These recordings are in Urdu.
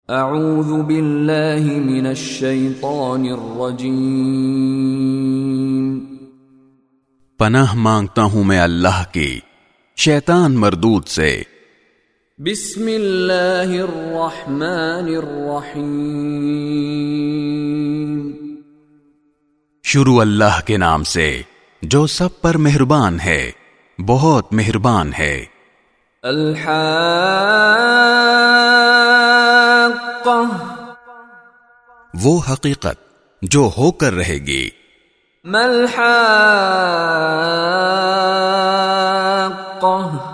اعوذ باللہ من الشیطان الرجیم، پناہ مانگتا ہوں میں اللہ کی شیطان مردود سے۔ بسم اللہ الرحمن الرحیم، شروع اللہ کے نام سے جو سب پر مہربان ہے، بہت مہربان ہے۔ الحاقہ، وہ حقیقت جو ہو کر رہے گی۔ ما الحاقہ،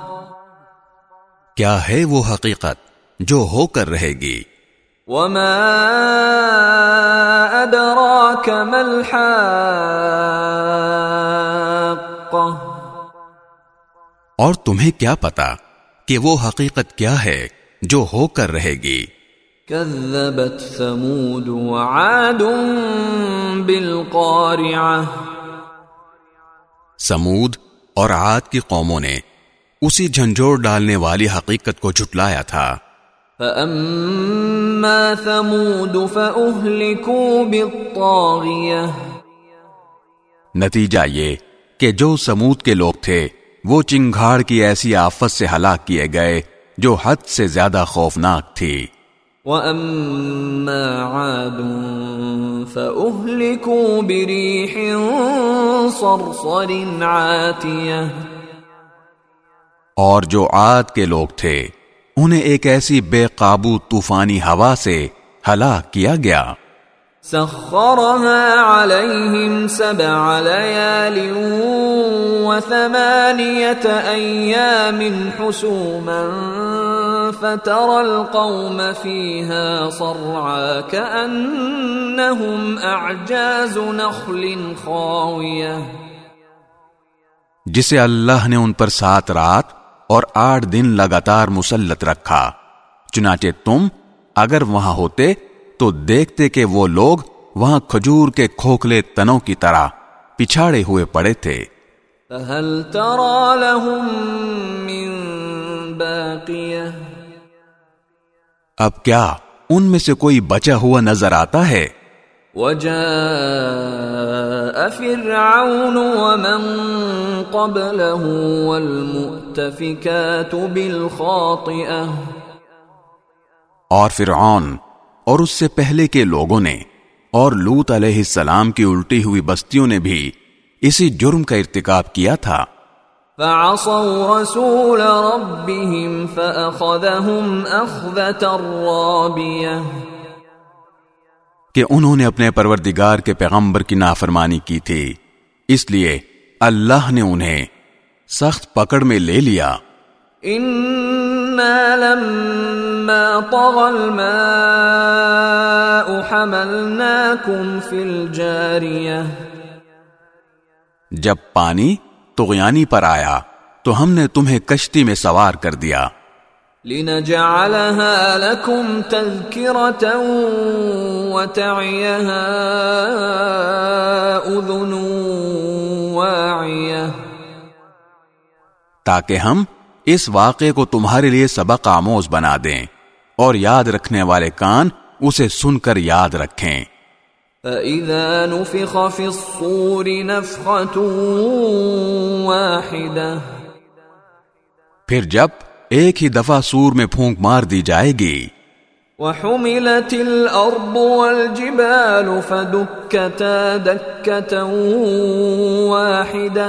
کیا ہے وہ حقیقت جو ہو کر رہے گی۔ وما ادراک ما الحاقہ، اور تمہیں کیا پتا کہ وہ حقیقت کیا ہے جو ہو کر رہے گی۔ کذبت ثمود وعاد بالقارعہ، سمود اور عاد کی قوموں نے اسی جھنجھوڑ ڈالنے والی حقیقت کو جھٹلایا تھا۔ فَأَمَّا ثَمُودُ فَأُهْلِكُوا بِالطَّاغِيَةِ، نتیجہ یہ کہ جو سمود کے لوگ تھے وہ چنگھاڑ کی ایسی آفت سے ہلاک کیے گئے جو حد سے زیادہ خوفناک تھی۔ وَأَمَّا عَادٌ فَأُهْلِكُوا بِرِيحٍ صَرْصَرٍ عَاتِيَةٍ، اور جو عاد کے لوگ تھے انہیں ایک ایسی بے قابو طوفانی ہوا سے ہلاک کیا گیا۔ سخرها عليهم 7 ليال و8 أيام حسوما فترى القوم فيها صرعا كأنهم أعجاز نخل خاوية، جسے اللہ نے ان پر 7 رات اور 8 دن لگاتار مسلط رکھا، چنانچہ تم اگر وہاں ہوتے تو دیکھتے کہ وہ لوگ وہاں کھجور کے کھوکھلے تنوں کی طرح پچھاڑے ہوئے پڑے تھے۔ فَهَلْ تَرَى لَهُم مِّن بَاقِيَةٍ، اب کیا ان میں سے کوئی بچا ہوا نظر آتا ہے؟ وَجَاءَ فِرْعَوْنُ وَمَن قَبْلَهُ وَالْمُؤْتَفِكَاتُ بِالْخَاطِئَةِ، اور فرعون اور اس سے پہلے کے لوگوں نے اور لوط علیہ السلام کی الٹی ہوئی بستیوں نے بھی اسی جرم کا ارتکاب کیا تھا۔ فَعَصَوْا رَسُولَ رَبِّهِمْ فَأَخَذَهُمْ أَخْذَةً رَّابِيَةً، کہ انہوں نے اپنے پروردگار کے پیغمبر کی نافرمانی کی تھی، اس لیے اللہ نے انہیں سخت پکڑ میں لے لیا۔ إِنَّا لَمَّا طَغَى الْمَاءُ حَمَلْنَاكُمْ فِي الْجَارِيَةِ، جب پانی طغیانی پر آیا تو ہم نے تمہیں کشتی میں سوار کر دیا۔ لِنَجْعَلَهَا لَكُمْ تَذْكِرَةً وَتَعِيَهَا أُذُنٌ وَاعِيَةٌ، تاکہ ہم اس واقعے کو تمہارے لیے سبق آموز بنا دیں اور یاد رکھنے والے کان اسے سن کر یاد رکھیں۔ فَإِذَا نُفِخَ فِي الصُّورِ نَفْخَةٌ وَاحِدَةٌ، پھر جب ایک ہی دفعہ سور میں پھونک مار دی جائے گی۔ وَحُمِلَتِ الْأَرْضُ وَالْجِبَالُ فَدُكَّتَا دَكَّةً وَاحِدَةً،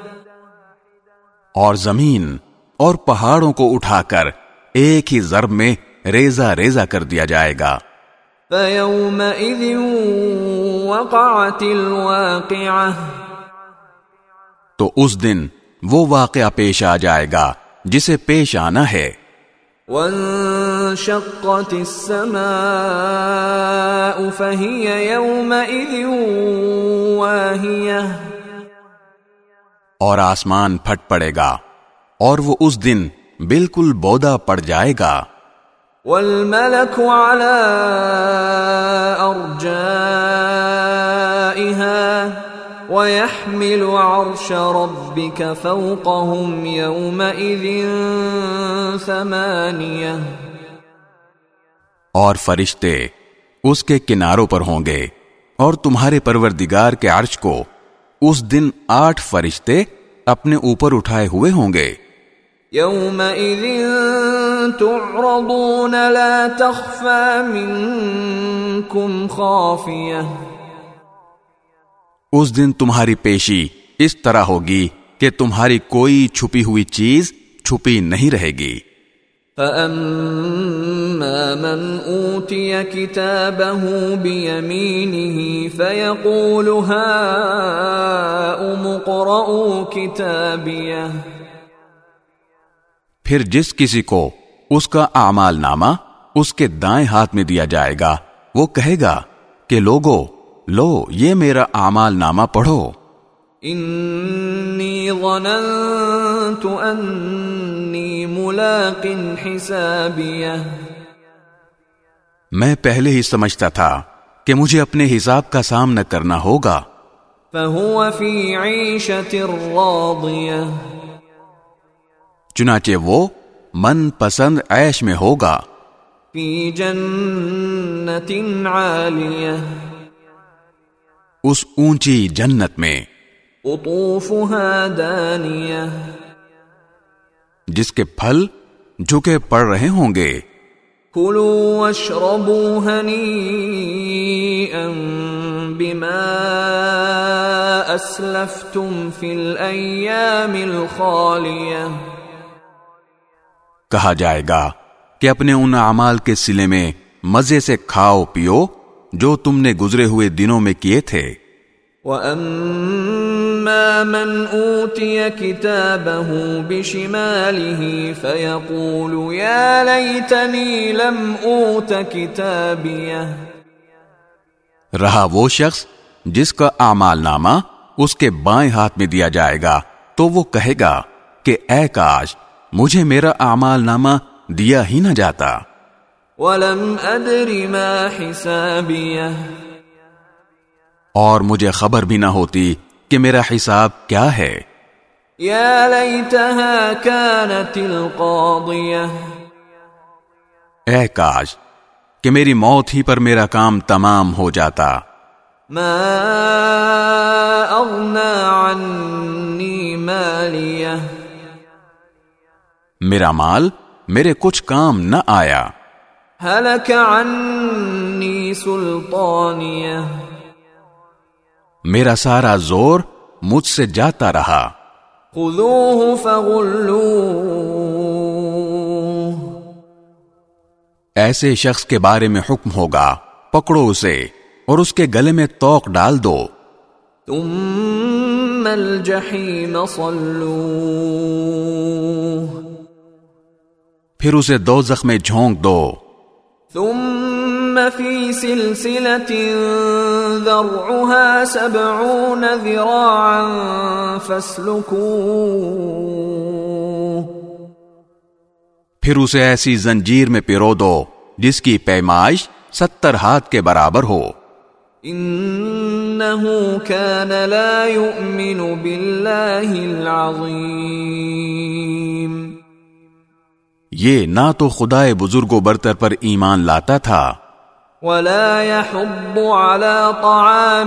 اور زمین اور پہاڑوں کو اٹھا کر ایک ہی ضرب میں ریزہ ریزہ کر دیا جائے گا۔ فَيَوْمَئِذٍ وَقَعَتِ الْوَاقِعَةُ، تو اس دن وہ واقعہ پیش آ جائے گا جسے پیش آنا ہے۔ وَانشَقَّتِ السَّمَاءُ فَهِيَ يَوْمَئِذٍ وَاهِيَةٌ، اور آسمان پھٹ پڑے گا اور وہ اس دن بالکل بودا پڑ جائے گا۔ وَالْمَلَكُ عَلَىٰ أَرْجَائِهَا وَيَحْمِلُ عَرْشَ رَبِّكَ فَوْقَهُمْ يَوْمَئِذٍ ثَمَانِيَةٌ، اور فرشتے اس کے کناروں پر ہوں گے، اور تمہارے پروردگار کے عرش کو اس دن 8 فرشتے اپنے اوپر اٹھائے ہوئے ہوں گے۔ يومئذ تعرضون لا تخفى منكم خافية، اس دن تمہاری پیشی اس طرح ہوگی کہ تمہاری کوئی چھپی ہوئی چیز چھپی نہیں رہے گی۔ فَأَمَّا مَنْ أُوتِيَ كِتَابَهُ بِيَمِينِهِ فَيَقُولُ هَاؤُمُ اقْرَءُوا كِتَابِيَهْ، پھر جس کسی کو اس کا اعمال نامہ اس کے دائیں ہاتھ میں دیا جائے گا، وہ کہے گا کہ لوگو، لو یہ میرا اعمال نامہ پڑھو۔ انی ظننت انی ملاق حسابیہ، میں پہلے ہی سمجھتا تھا کہ مجھے اپنے حساب کا سامنا کرنا ہوگا۔ فہو فی عیشۃ راضیہ، چنانچہ وہ من پسند عیش میں ہوگا۔ فی جنت عالیہ، اس اونچی جنت میں، قطوفها دانیہ، جس کے پھل جھکے پڑ رہے ہوں گے۔ کلوا واشربوا ہنیئا بما اسلفتم فی الایام الخالیہ، کہا جائے گا کہ اپنے ان اعمال کے صلے میں مزے سے کھاؤ پیو جو تم نے گزرے ہوئے دنوں میں کیے تھے۔ وَأَمَّا مَنْ أُوتِيَ كِتَابَهُ بِشِمَالِهِ فَيَقُولُ يَا لَيْتَنِي لَمْ أُوتَ كِتَابِيَهْ، رہا وہ شخص جس کا اعمال نامہ اس کے بائیں ہاتھ میں دیا جائے گا تو وہ کہے گا کہ اے کاش مجھے میرا اعمال نامہ دیا ہی نہ جاتا۔ وَلَمْ أَدْرِ مَا حِسَابِيَهْ، اور مجھے خبر بھی نہ ہوتی کہ میرا حساب کیا ہے۔ یا لیتہا کانت القاضیہ، اے کاش کہ میری موت ہی پر میرا کام تمام ہو جاتا۔ ما اغنی عنی مالیہ، میرا مال میرے کچھ کام نہ آیا۔ ہلک عنی سلطانیہ، میرا سارا زور مجھ سے جاتا رہا۔ خذوہ فغلوہ، ایسے شخص کے بارے میں حکم ہوگا پکڑو اسے اور اس کے گلے میں توق ڈال دو۔ ثم الجحیم صلوہ، پھر اسے دوزخ میں جھونک دو۔ ثم فی سلسلۃ ذرعها 70 ذراعا فاسلکوہ، پھر اسے ایسی زنجیر میں پیرو دو جس کی پیمائش 70 ہاتھ کے برابر ہو۔ انہ کان لا یؤمن باللہ العظیم، یہ نہ تو خدائے بزرگ و برتر پر ایمان لاتا تھا، ولا يحض على طعام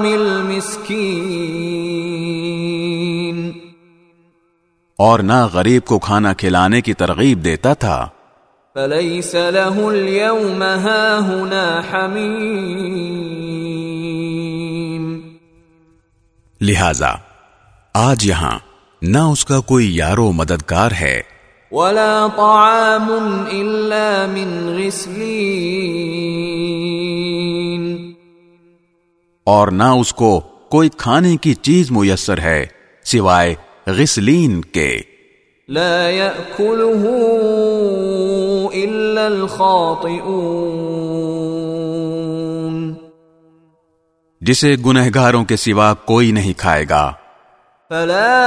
المسکین، اور نہ غریب کو کھانا کھلانے کی ترغیب دیتا تھا۔ فلیس له اليوم ہاہنا حمیم، لہذا آج یہاں نہ اس کا کوئی یارو مددگار ہے، ولا طعام الا من غسلین، اور نہ اس کو کوئی کھانے کی چیز میسر ہے سوائے غسلین کے۔ لا يأكله الا الخاطئون، جسے گنہگاروں کے سوا کوئی نہیں کھائے گا۔ فلا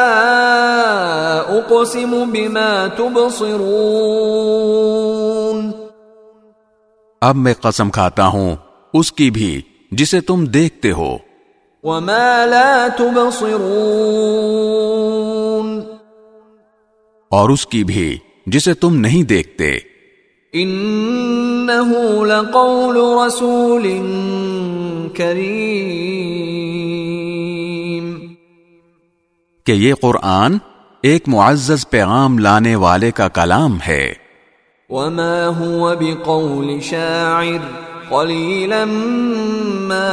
اقسم بما تبصرون، اب میں قسم کھاتا ہوں اس کی بھی جسے تم دیکھتے ہو، وما لا تبصرون، اور اس کی بھی جسے تم نہیں دیکھتے۔ انہ لقول رسول کریم، کہ یہ قرآن ایک معزز پیغام لانے والے کا کلام ہے. وما هو بقول شاعر قلیلا ما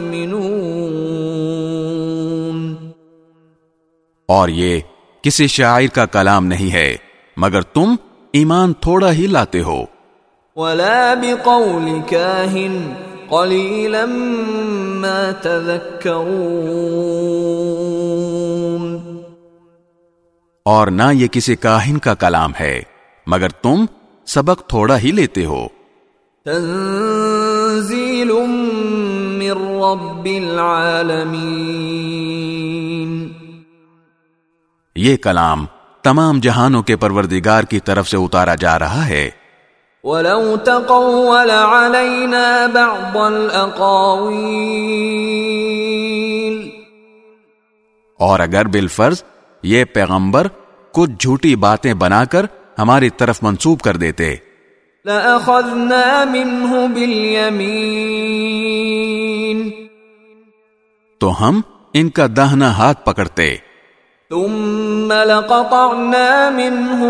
تؤمنون، اور یہ کسی شاعر کا کلام نہیں ہے مگر تم ایمان تھوڑا ہی لاتے ہو. ولا بقول کاہن قلیلا ما تذکرون، اور نہ یہ کسی کاہن کا کلام ہے مگر تم سبق تھوڑا ہی لیتے ہو. تنزیل من رب العالمین، یہ کلام تمام جہانوں کے پروردگار کی طرف سے اتارا جا رہا ہے. وَلَوْ تَقَوَّلَ عَلَيْنَا بَعْضَ الْأَقَاوِيلِ، اور اگر بالفرض یہ پیغمبر کچھ جھوٹی باتیں بنا کر ہماری طرف منسوب کر دیتے، لَأَخَذْنَا مِنْهُ بِالْيَمِينِ، تو ہم ان کا داہنا ہاتھ پکڑتے. ثُمَّ لَقَطَعْنَا مِنْهُ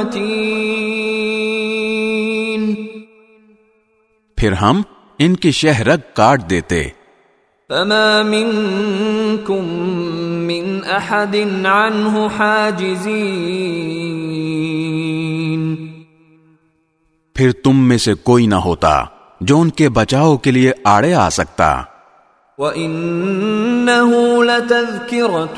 الْوَتِينَ، پھر ہم ان کی شہ رگ کاٹ دیتے. فَمَا مِنْكُمْ مِنْ أَحَدٍ عَنْهُ حَاجِزِينَ، پھر تم میں سے کوئی نہ ہوتا جو ان کے بچاؤ کے لیے آڑے آ سکتا. وَإِنَّهُ لَتَذْكِرَةٌ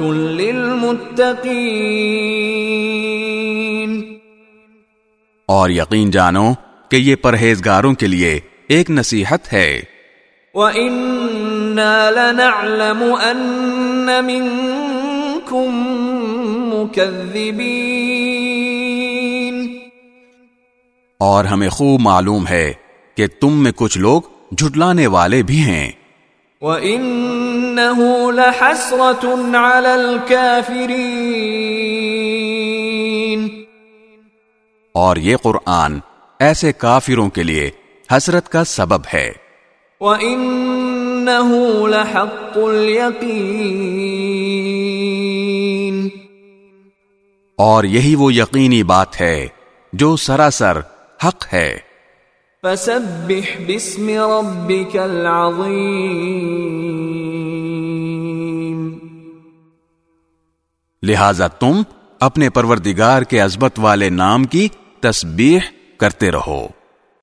لِّلْمُتَّقِينَ، اور یقین جانو کہ یہ پرہیزگاروں کے لیے ایک نصیحت ہے. وَإِنَّا لَنَعْلَمُ أَنَّ مِنكُم مُّكَذِّبِينَ، اور ہمیں خوب معلوم ہے کہ تم میں کچھ لوگ جھٹلانے والے بھی ہیں. وَإِنَّهُ لَحَسْرَةٌ عَلَى الْكَافِرِينَ، اور یہ قرآن ایسے کافروں کے لیے حسرت کا سبب ہے. وَإِنَّهُ لَحَقُّ الْيَقِينِ، اور یہی وہ یقینی بات ہے جو سراسر حق ہے. فَسَبِّحْ بِاسْمِ رَبِّكَ الْعَظِيمِ، لہذا تم اپنے پروردگار کے عظمت والے نام کی تسبیح کرتے رہو.